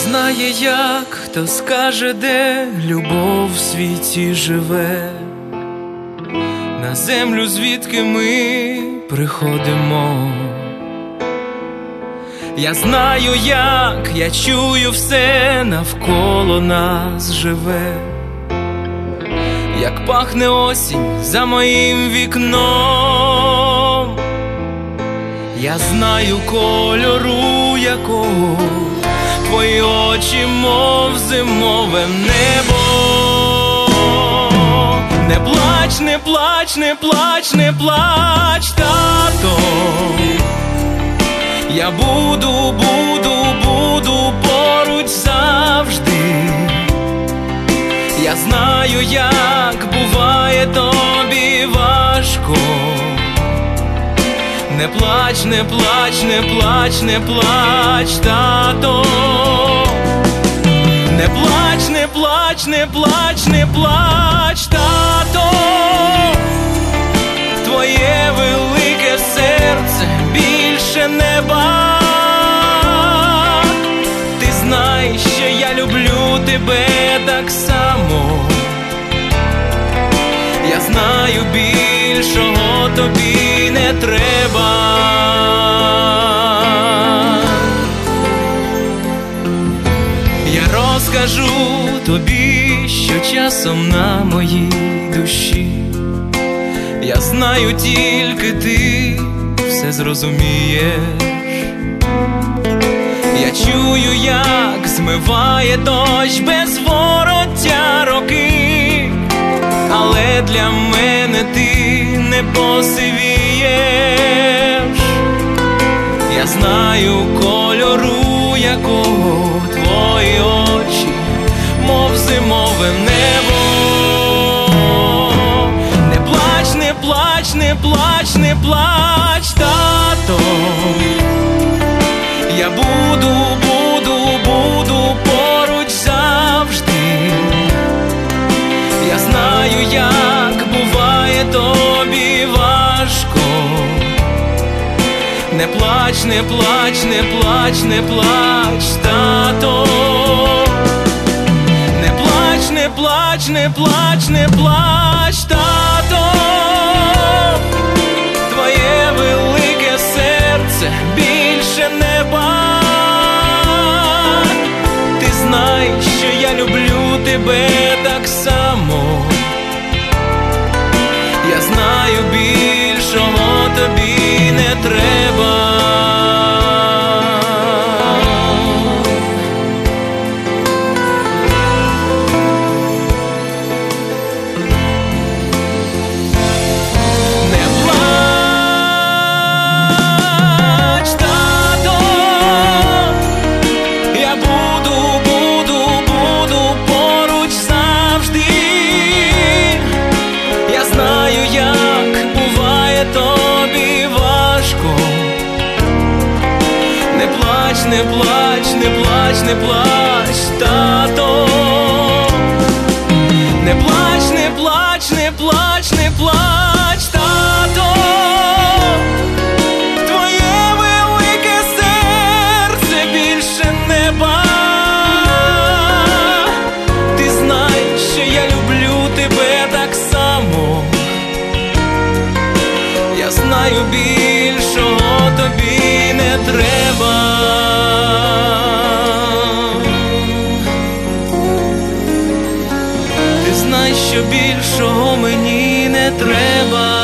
знає, як, хто скаже, де любов в світі живе, на землю, звідки ми приходимо. Я знаю, як, я чую, все навколо нас живе, як пахне осінь за моїм вікном. Я знаю кольору якого твої очі, мов зимове небо. Не плач, не плач, не плач, не плач, тато. Я буду поруч завжди. Я знаю, як буває тобі важко. Не плач, не плач, не плач, не плач, тато. Не плач, не плач, не плач, не плач, тато. Твоє велике серце більше неба. Ти знай, що я люблю тебе так само. Я знаю, більшого тобі не треба. Я розкажу тобі, що часом на моїй душі. Я знаю, тільки ти все зрозумієш. Я чую, як змиває дощ без вороття роки, але для мене ти не посивієш. Я знаю кольору якого твої очі, мов зимове небо. Не плач, не плач, не плач, не плач, тато. Я буду поруч завжди. Я знаю, як буває тобі важко. Не плач, не плач, не плач, не плач, тато. Не плач, не плач, не плач, не плач, тато. Твоє велике серце більше неба. Ти знай, що я люблю тебе так само. Я знаю, більшого тобі не треба. Не плач, не плач, не плач, тато. Не плач, не плач, не плач, не плач, тато. Твоє велике серце більше неба. Ти знай, що я люблю тебе так само. Я знаю, більшого тобі не треба. Знай, що більшого мені не треба.